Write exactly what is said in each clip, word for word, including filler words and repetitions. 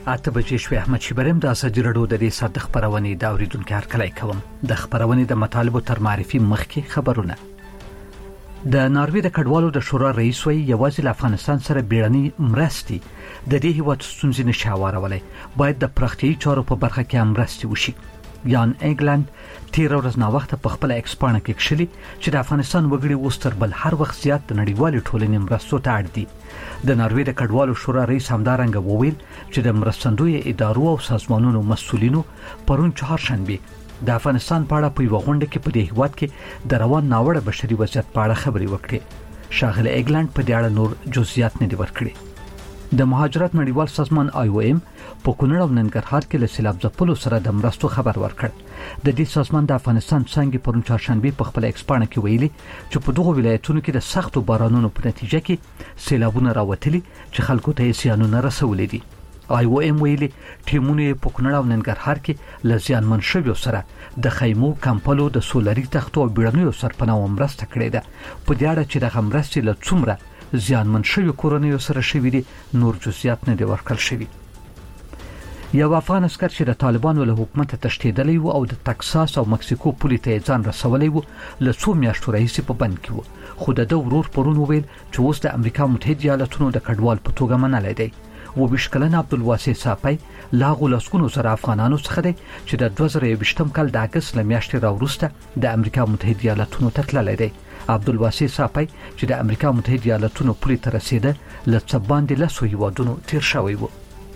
اته بجې شوې. احمد شیبرم د ازادي راډیو د دې ساده خبرونه د اوریدونکو هرکلی کوم. د خبرونه د مطالبو تر معرفي مخکې خبرونه. د ناروې د کډوالو د شورا رئیس وی یوازې له افغانستان سره بیړني مرستي د دې هیواد ستونزې نشي هوارولای، باید د پراختیایي چارو په برخه کې هم مرستي وشي. یان انګلند تیر ورځ نا وخت په خپل ایکسپانه کې کښلي چې د افغانستان وګړي وستر بل هر وخت زیات د نړیوالې ټولنې مرستو ته اړ دي. د ناروې د کډوالو شورا رئیس همدارنګه وویل چې د مرستندوی ادارو او سازمانونو مسؤلینو پرون چهارشنبه د افغانستان په اړه په یو غونډه کې په دې هیواد کې د روان ناوړه بشري وضعیت په اړه خبرې وکړې. شاغله انګلند په دې اړه نور جزئیات نه دی ورکړي. د مهاجرت نړیوال سازمان آی او ایم په کونړ او ننګرهار کې له سیلاب ځپلو سره د مرستو خبر ورکړ. د دې سازمان د افغانستان څنګه پرون چهارشنبه په خپل ایکسپانه کې ویلي چې په دغه ولایتونو کې د سختو بارانونو په نتیجه کې سیلابونه راوتلي چې خلکو ته یې زیانونه رسولي دي. آی او ایم ویلي ټیمونه په کونړ او ننګرهار کې له زیانمن شویو سره د خیمو، کمپلو، د سولري تختو او بیړنیو سرپناه مرسته کړې ده. په دې اړه چې د مرستې له څومره زیانمن شوی کورنیو سره شوی دي نور جزئیات نه دی ورکړل شوی. یو افغان عسكر چې د طالبانو له حکومت تشدیدلی وو او د تکساس او مکسیکو پولې ته ځان رسولې وو له څو میاشتو راهیسې په بند کې وو، خو د دوه ورور پرون ویل چې اوس د امریکا متحده ایالاتونو د کډوال په توګه منل دی. و بیش کلن عبدالواسع صافی لاغو لسکونو سره افغانانو څخه دی چې د دوه زره یوویشتم کال د اگست له میاشتې راوروسته د امریکا متحده ایالاتونو ته تللی دی. عبدالواسع صافی چې د امریکا متحده ایالاتونو پولې ته رسیده له څه باندې لسو هیوادونو تیر شوی وو.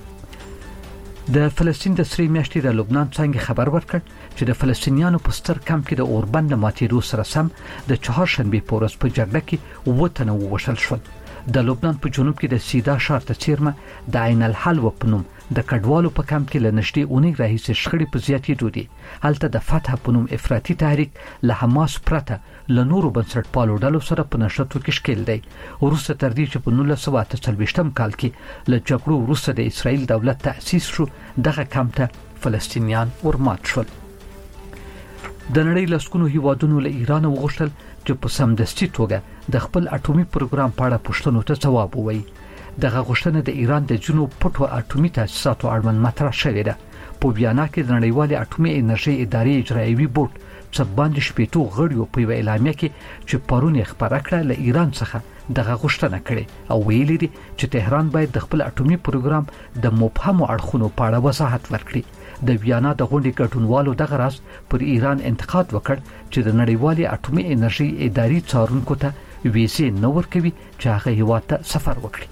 د فلسطین د سری میاشتې د لبنان څنګه خبر ورکړ چې د فلسطینیانو په ستر کمپ کې د اوربند ماتیدو سره سم د چهارشنبه په ورځ په جګړه کې اووه تنه ووژل شول. د لبنان په جنوب کې د سیدا ښار ته څیرمه د عین الحل په نوم د کډوالو په کمپ کې له نږدې اونۍ راهیسې شخړې په زیاتېدو دي. هلته د فتح په نوم افراطي تحریک له حماس پرته له نورو بنسټپالو ډلو سره په نښتو کې ښکېل دی. وروسته تر دې چې په نولس سوه اته څلوېښتم کال کې له جګړو وروسته د اسرائیل دولت تأسیس شو، دغه کمپ ته فلسطینیان ورمات شول. د نړۍ لسکونو هیوادونو له ایران وغوښتل چې په سمدستي توګه د خپل اټومي پروګرام په اړه پوښتنو ته ځواب ووایي. دغه غوښتنه د ایران د جنوب پټو اټومي تاسیساتو اړوند مطرح شوې ده. په بیانات کې د نړیوالې اټومي انرژي ادارې اجرایوي بورډ څه باندې شپېتو غړیو په یوه اعلامیه کې چې پرون یې خبره کړه له ایران څخه دغه غوښتنه کړې او ویلي دي چې تهران باید د خپل اټومي پروګرام د مبهمو اړخونو په اړه وضاحت ورکړي. د ویانا د غونډې ګډونوالو دغه راز پر ایران انتقاد وکړ چې د نړیوالې اټومي انرژي ادارې څارونکو ته ویزې نه ورکوي چې هغه هیواد ته سفر وکړي.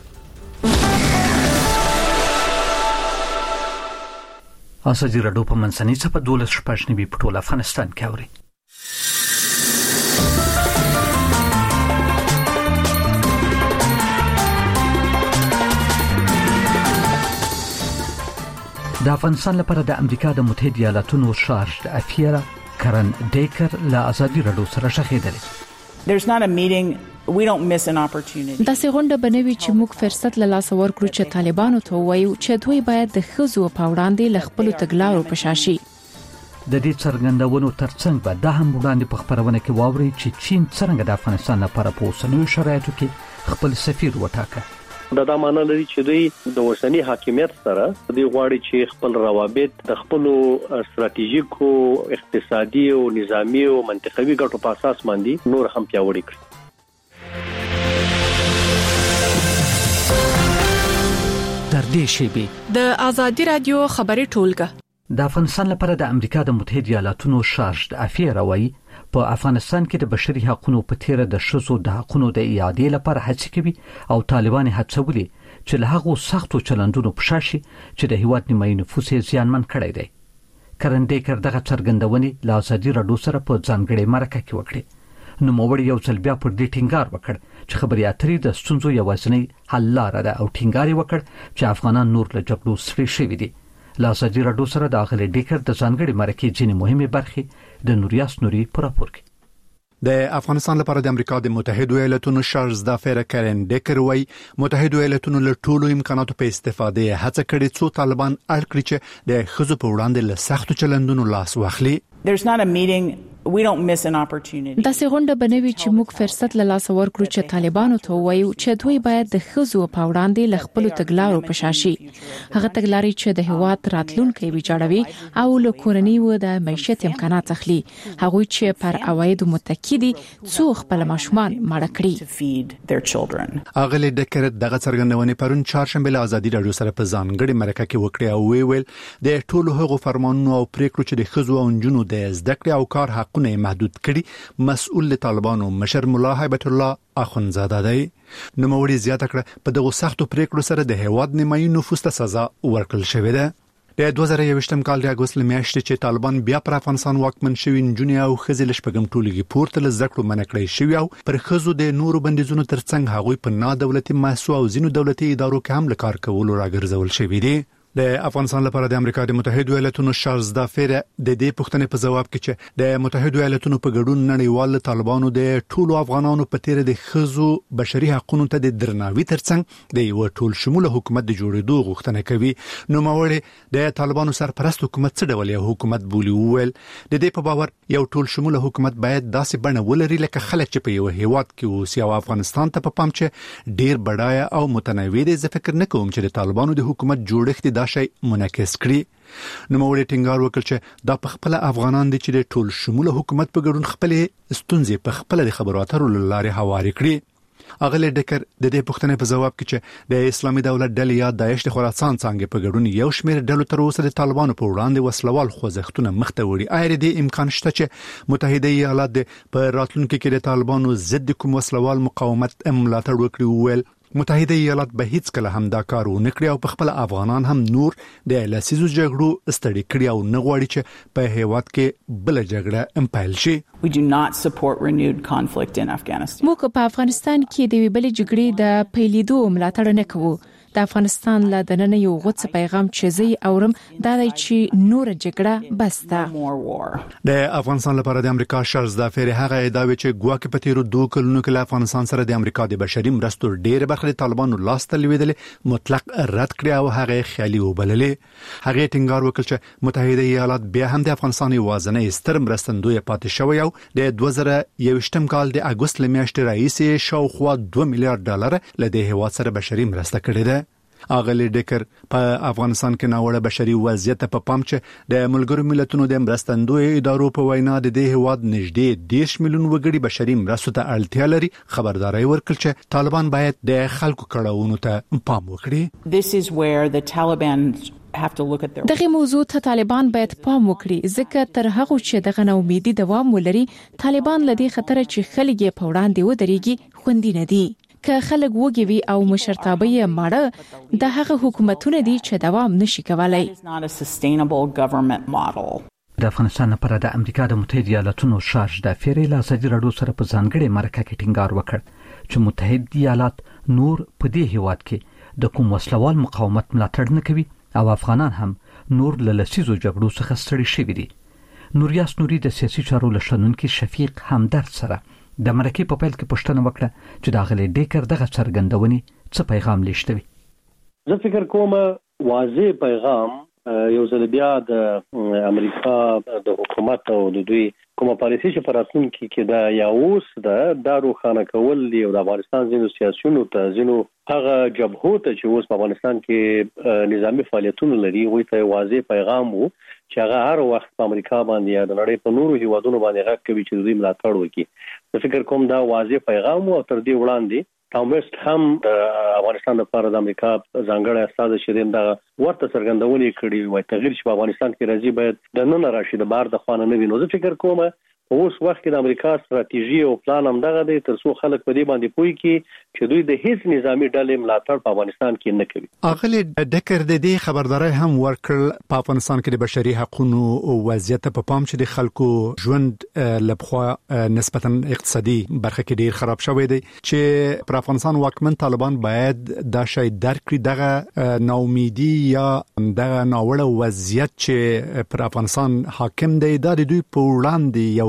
ازادي راډیو په منځنۍ صفحه دولس شپږ نوي په ټول افغانستان کې اوري. د افغانستان لپاره د امریکا د متحده ایالاتونو شارج افیر کرن ډیکر له ازادي راډیو سره شخېدل. There's not a meeting we don't miss an opportunity. دا څنګه بنوي چې موږ فرصت له لاس ورکړو چې طالبانو ته وایو چې دوی باید د خزو په وړاندې ل خپل تګلارو په شاشي. د دې څرګندونو ترڅنګ به د هم وړاندې په خبرونه کې واوري چې چین څنګه د افغانستان لپاره په اوسنیو شرایطو کې خپل سفیر وټاکه. دا د معنا لري چې دوی د اوسنی حاکمیت سره دوی غواړي چې خپل روابط د خپل ستراتیژیکو، اقتصادي او نظامی او منطقوي ګټو په اساس باندې نور هم پیاوړي کړي. تر دې شیبې د ازادي رادیو خبري ټولګه د افغانستان لپاره د امریکا د متحده ایالاتونو شارج افیر وایي په افغانستان کې د بشري حقوقو په تیر د شذو د حقوقو د اعادې لپاره هڅې کوي او طالبان هڅولي چې له هغو سختو چلندونو په شاشي چې د هیواد نیمایي نفوس یې زیانمن کړی دی. کرن ډیکر دغه څرګندونې له ازادي راډیو سره په ځانګړې مرکه کې وکړې. نو موړ یو ځل بیا پر دې ټینګار وکړ چې خبري اترې د ستونزو یوازینی حل لاره ده او ټینګار وکړ چې افغانان نور له جګړو سړي شوي دي. له ازادي راډیو سره د اغلی ډیکر د ځانګړې مرکې ځینې مهمه برخې د نوریاس نوري پر راپور کې. د افغانستان لپاره د امریکا د متحده ایالاتونو شارج دافیر کرن ډیکر وای متحده ایالاتونو له ټولو امکاناتو په استفاده هڅه کړې څو طالبان اړ کړي چې د خزو په وړاندې له سختو چلندونو لاس واخلي. There's not a meeting we don't miss an opportunity. دا څنګه غونډه بنوي چې موږ فرصت له لاس ورکړو چې طالبانو ته وایو چې دوی باید د خزو په وړاندې ل خپل تګلارو په شاشي هغه تګلاري چې د هواد راتلونکي ویجاړوي او له کورنۍ و د معیشت امکانات اخلي هغه چې پر عواید متکیدي څو خپل ماشومان مړ کړي. اغلی ډکر دغه څرګندونې پرون چهارشنبه له ازادي رادیو سره په ځانګړي مرکه کې وکړه او وی ویل د ټولو هغو فرمانونو او پریکړو چې د خزو او جنونو د زده کړې او کار حقونه محدود کړي مسؤل طالبانو مشر مولا هیبت الله اخونزاده دی. نو موري زیاته کړه په دغه سختو پریکړو سره د هواد نیمایي نفوس ته سزا ورکړل شوې ده. د دوه زره یوویشتم کال د اګوست لمیاشتې چې طالبان بیا پر افغانستان واکمن شوي نجونې او ښځې له شپږم ټولګي پورته له زده کړو منع کړی شوي او پر ښځو د نورو بندیزونو ترڅنګ هغوی په نادولتي مؤسسو او ځینو دولتي ادارو کې هم له کار کولو راګرځول شوي دي. د افغانستان لپاره د امریکا د متحده ایالاتونو شارلز دافیر د دې پوښتنې په جواب کې چې د متحده ایالاتونو په ګډون نړیوال طالبانو د ټولو افغانانو په تیر د خزو بشري حقوقو ته د درناوي ترڅنګ د یو ټول شموله حکومت د جوړېدو غوښتنه کوي. نو موري د طالبانو سرپرست حکومت څه ډول یو حکومت بولی وویل د دې په باور یو ټول شموله حکومت باید داسې بڼه ولري لکه خلک چې په یو هیواد کې اوسي او افغانستان ته په پام چې ډیر بډای او متنوع دي. زه فکر نه کوم چې د طالبانو د حکومت جوړښت د شي منعکس کړي. نو موري ټینګار وکړ چې دا په خپل افغانان دي چې د ټول شموله حکومت په ګډون خپل ستونزې په خپل د خبرو اترو لارې هواري کړي. اغلی ډکر د دې پوښتنې په جواب کې چې د اسلامي دولت ډلې یا داعش د خراسان څنګه په ګډون یو شمېر ډلو تر اوسه د طالبانو په وړاندې وسلوال خوځښتونه مخته وړي اېر دې امکان شته چې متحده ایالات په راتلونکي کې د طالبانو ضد کوم وسلوال مقاومت ملاتړ وکړي. ویل متحده ایالات به هیڅ کله هم دا کار ونه کړی او په خپل افغانان هم نور د لسیزو جګړو ستړي کړی او نه غواړي چې په هیواد کې بل جګړه امپایل شي. We do not support renewed conflict in Afghanistan. موږ په افغانستان کې د بل جګړې د پیلېدو ملاتړ نه کوو. د افغانستان له دننه یو غوڅ پیغام چې زی اورم دا دی چې نور جګړه بس ده. د افغانستان لپاره د امریکا شارلز دافیر هغه ادعا چې ګواکې په تیرو دوه کلونو کې له افغانستان سره د امریکا د بشري مرستو ډېر برخه د طالبانو لاس ته لویدلې مطلق رد کړی او هغه خیالي وبللې. هغه ټینګار وکړ چې متحده ایالات بیا هم د افغانستان یوازینی ستر مرستندوی پاتې شوی او د دوه زره یوویشتم کال د اګوست لمیاشتې رئیس شاوخوا دوه میلیارډ ډالر له دې هیواد سره بشري مرسته کړې ده. اغلی ډکر په افغانستان کې ناوړه بشري وضعیت په پام چې د ملګرو ملتونو د مرستندوی ادارو په وینا د دې هیواد نږدې دیش میلیون وګړي بشري مرستو ته اړتیا لري خبرداري ورکړ چې طالبان باید د خلکو کړهونو ته پام وکړي. This is where the Taliban دغه موضوع ته طالبان باید پام وکړي ځکه تر هغه چې دغه نومیدي دوام ولري طالبان لدی خطر چې خلک په وړاندې ودرېږي خوندي نه دي. که خلک وګوي او مشرتابه یې ماړه د هغه حکومتونه دي چې دوام نشي کولای. د افغانستان لپاره د امریکا د متحده ایالاتونو شارلز دافیر له ازادي رادیو سره په ځانګړي مرکه کې ټینګار وکړ چې متحده ایالات نور په دې هیواد کې د کوم وسلوال مقاومت ملاتړ نه کوي او افغانان هم نور له لسیزو جګړو څخه ستړي شوي دي. نوریاس نوري د سیاسي چارو لشنونکي شفیق همدرد سره د مرکې په پیل کې پوښتنه وکړه چې دا غلي ډیکر دغه څرګندونې څه پیغام لشتوي. زه فکر کوم واضح پیغام یو ځل بیا د امریکا د حکومت او د دوی کومه پالیسي چې پراتونکي کې دا یا اوس دا د روخانه کول دی او د افغانستان ځینو سیاسيونو ته ځینو هغه جبهو ته چې اوس په افغانستان کې نظامی فعالیتونه لري وي ته واضح پیغام وو چې هغه هر وخت په امریکا باندې یا د نړۍ په نورو هیوادونو باندې غږ کوي چې دوی ملاتړ وکړي. زه فکر کوم دا واضح پیغام او تر دې وړاندې ټام ویسټ هم د افغانستان لپاره د امریکا ځانګړی استاد شیرین دا ورته څرګندونې کړې وای تغیر چې په افغانستان کې راځي باید د نن راشي د بار د خوانه نه وینو. زه فکر کوم اوس وخت کې د امریکا ستراتیژي او پلان هم دغه دی تر څو خلک په دې باندې پوي کې چې دوی د هیڅ نظامی ډلې ملاتړ په افغانستان کې نه کوي. اغلی ډکر د دې خبرداري هم ورکړل په افغانستان کې د بشري حقوقو وضعیت په پام چې د خلکو ژوند لپخوا نسبتا اقتصادي برخه کې ډیر خراب شوی دی چې پر افغانستان واکمن طالبان باید دا شی درک کړي دغه ناامیدي یا دغه ناوړه وضعیت چې پر افغانستان حاکم دی دا د دوی په وړاندې یو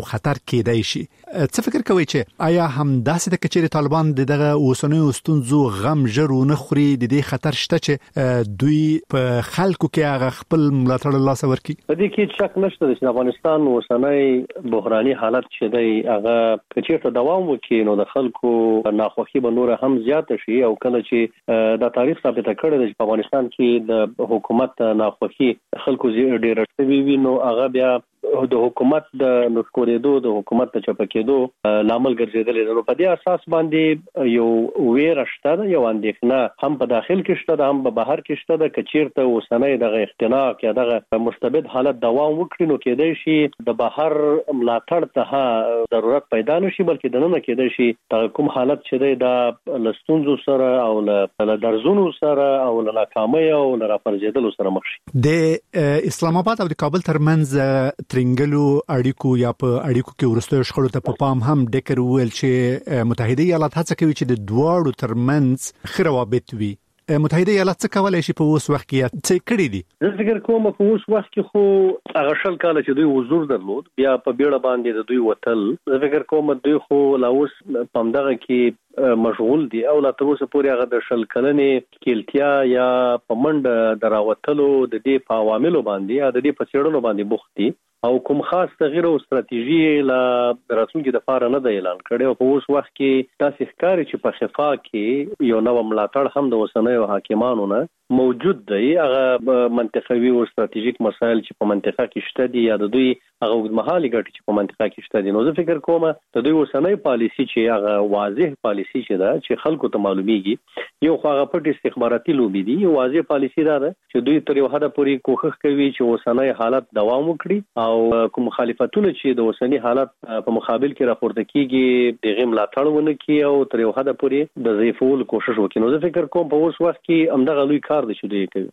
خطر کېدای شي. څه فکر کوي چې آیا هم داسې د کچېر طالبان دغه اوسنوي ستونزو غم ژرونه خوري د دې خطر شته چې دوی په خلکو کې هغه خپل ملاتړ لاس ورکړي؟ په دې کې شک نشته چې افغانستان اوسنۍ بحراني حالت چې دی هغه کچېر دوام وکړي نو د خلکو ناخوښي به نور هم زیات شي او کله چې د تاریخ ثابت کړی دی چې په افغانستان کې د حکومت ناخوښي خلکو ډېر شوي وي نو هغه بیا د حکومت د نسکورېدو د حکومت د چپکېدو لامل ګرځیدل نو په دې اساس باندې یو ویره شته یو اندېښنه هم په داخل کې شته هم په بهر کې شته د کچیرته اوسنۍ دغه اختناق یا دغه مستبد حالت دوام وکړي نو کېدای شي د بهر ملاتړ ته ضرورت پیدا نشي بلکې د نن کېدای شي د کوم حالت چې دی د لستونزو سره او له درزونو سره او له ناکامۍ او له راپرځېدلو سره مخ شي. د اسلام آباد او د کابل ترمنځ ترنګلو اړیکو یا په اړیکو کې ورستو شخړو ته په پام هم ډکر ویل چې متحده ایالات هڅه کوي چې د دواړو ترمنځ ښه روابط وي. متحده ایالات څه کولای شي په اوس وخت کې څه کړی دي؟ زه فکر کوم په اوس وخت کې خو هغه شل کال چې دوی حضور درلود بیا په بیړه باندې د دوی وتل زه فکر کوم دوی خو لا اوس په دغه کې مشغول دي او لا تر اوسه پورې هغه د شل کلنې کېلتیا یا په منډه دراوتلو د دې په عواملو باندې یا د دې په څېړنو باندې بوخت دي او کوم خاص تغییر او ستراتیژي لا راتلونکي د فار نه د اعلان کړي او په اوس وخت کې تاسو ښکاري چې په خفا کې یو نو ملاتړ هم د وسنیو حاکمانو نه موجود دی. هغه منطقوي او ستراتیژیک مسایل چې په منطقه کې شته دي یا د دوی هغه وګمحالي ګټې چې په منطقه کې شته دي نو زه فکر کوم د دوی وسنۍ پالیسی چې هغه واضح پالیسی چې دا چې خلکو ته معلومیږي یو خو هغه پټ استخباراتي لوبي دي یو واضح پالیسی دا ده چې دوی تر یو حد پورې کوښښ کوي چې وسنۍ حالت دوام وکړي او کوم مخالفتونه چې د وسنۍ حالت په مقابل کې راپورته کیږي دغه ملاتړ ونه کوي او تر یو حد پورې د ضعیفولو کوشش وکړي نو زه فکر کوم په اوس وخت کې همدغه لوی کار دی چې دوی کوي.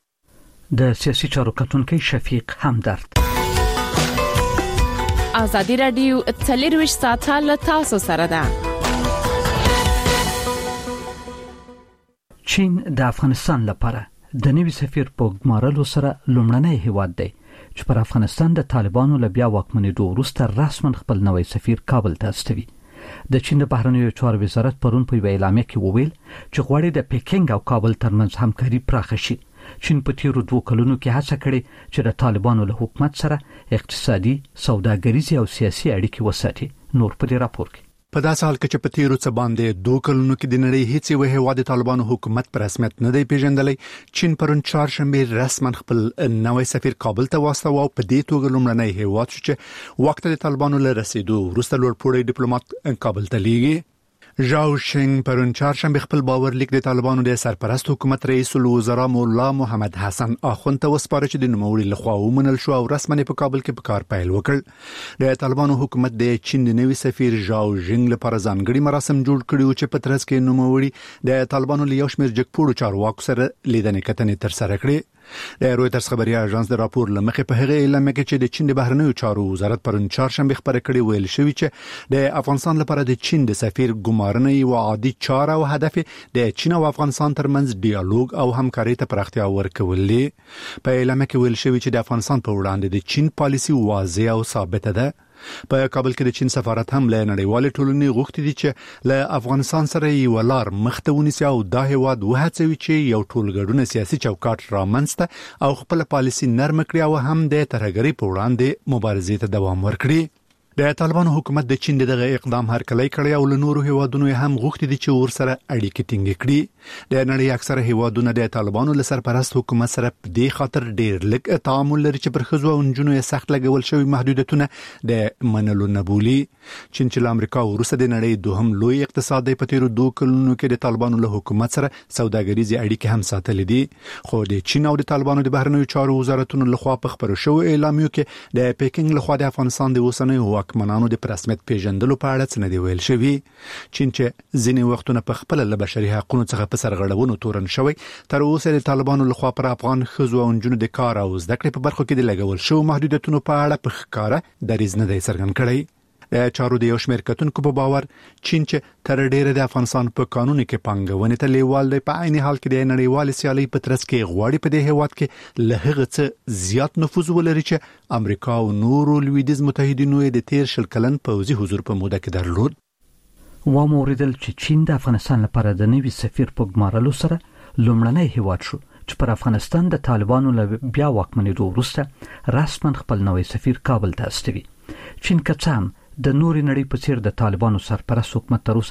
د سیاسي چارو کتونکي شفیق همدرد. ازادي رادیو څلور ساعته له تاسو سره ده. چین د افغانستان لپاره د نوي سفیر په ګمارلو سره لومړنی هیواد دی چې پر افغانستان د طالبانو له بیا واکمنېدو وروسته رسماً خپل نوی سفیر کابل ته استوي. د چین د بهرنیو چارو وزارت پرون په وینا اعلامیه کې وویل چې غواړي د پیکینګ او کابل ترمنځ همکاري پراخه شي. چین په تیرو دوه کلونو کې هڅه کړې چې د طالبانو له حکومت سره اقتصادي، سوداګریزي او سیاسي اړیکې وساتي. نور په دې راپور کې په داسې حال کې چې په تیرو څه باندې دوه کلونو کې د نړۍ هیڅ یو هیواد طالبانو حکومت پر رسمیت نه دی پیژندلی، چین پرون چهارشنبه رسما خپل نوی سفیر کابل ته واستاوه او په دې توګه لومړنی هیواد شو چې وخت د طالبانو له رسیدو وروسته لوړپوړی ډیپلوماټ کابل ته لیږي. ژاو شینګ پرون چهارشنبه خپل باور لیک د طالبانو د سرپرست حکومت رئیس الوزرا مولا محمد حسن اخوند ته وسپاره چې د نوموړي لخوا ومنل شو او رسماً په کابل کې په کار پیل وکړ. د طالبانو حکومت د چین د نوي سفیر ژاو ژینګ لپاره ځانګړي مراسم جوړ کړي چې په ترڅ کې نوموړي د طالبانو له یو شمېر جګپوړو چارواکو سره لیدنې کتنې ترسره کړې. د رويټرز خبري اژانس د راپور لمخې په هغه اعلامیه کې چې د چین د بهرنیو چارو وزارت پرون چهارشنبه خبره کړې ویل شوی چې د افغانستان لپاره د چین د سفیر ګمارنه یو عادي چاره او هدف د چین او افغانستان ترمنځ ډیالوګ او همکاري ته پراختیا ورکول دي. په اعلامیه کې ویل شوی چې د افغانستان په وړاندې د چین پالیسی واضح او ثابت ده. په کابل کې د چین سفارت هم له نړیوال ټولنې غوښتي دي چې له افغانستان سره یو لار مخته ونیسي او دا هیواد وهڅوي چې یو ټولګړونه سیاسي چوکاټ رامنځته او خپل پالیسی نرم کړي او هم د ترهګرۍ په وړاندې مبارزې ته دوام ورکړي. د طالبانو حکومت د چین دغه اقدام هرکلی کړی او له نورو هیوادونو هم غوښتي دي چې ورسره اړیکې ټینګ کړي. د نړۍ اکثره هیوادونه د طالبانو له سرپرست حکومت سره په دې خاطر ډېر لږ تعامل لري چې پر ښځو او نجونو یې سخت لګول شوی محدودیتونه د منلو نه بولي. چین چې له امریکا وروسته د نړۍ دوهم لوی اقتصاد دی په تیرو دوه کلونو کې د طالبانو له حکومت سره سوداګریزي اړیکې هم ساتلې دي، خو د چین او د طالبانو د بهرنیو چارو وزارتونو لخوا په خبرو شوی اعلامیو کې د پیکینګ لخوا د افغانستان د اوسنیو واکمنانو د رسمیت پیژندلو په اړه څه نه دی ویل شوی. چین چې ځینې وختونه په خپل له بشري حقوقو څخه په سرغړونو تورن شوی، تر اوسه د طالبانو لخوا پر افغان ښځو او نجونو د کار او زده کړې په برخو کې د لګول شو محدودیتونو په اړه په ښکاره دریځ نه دی څرګند کړی. د چارو د یو شمېر کتونکو په باور چین چې تر ډیره د افغانستان په قانون کې پنګونې ته لیوال دی په عین حال کې د نړیوال سیالي په ترڅ کې غواړي په دې هیواد کې له هغه څه زیات نفوذ ولري چې امریکا او نورو لویدیز متحدینو د تیر شل کلن پوځي حضور په موده کې درلود. و موریدل چې چین د افغانستان لپاره د نوي سفیر په ګمارلو سره لومړنی هیواد شو چې پر افغانستان د طالبانو له بیا واکمنېدو وروسته رسماً خپل نوی سفیر کابل ته استوي. چین کڅام د نوري نړۍ په څیر د طالبانو سرپرست حکومت تر اوسه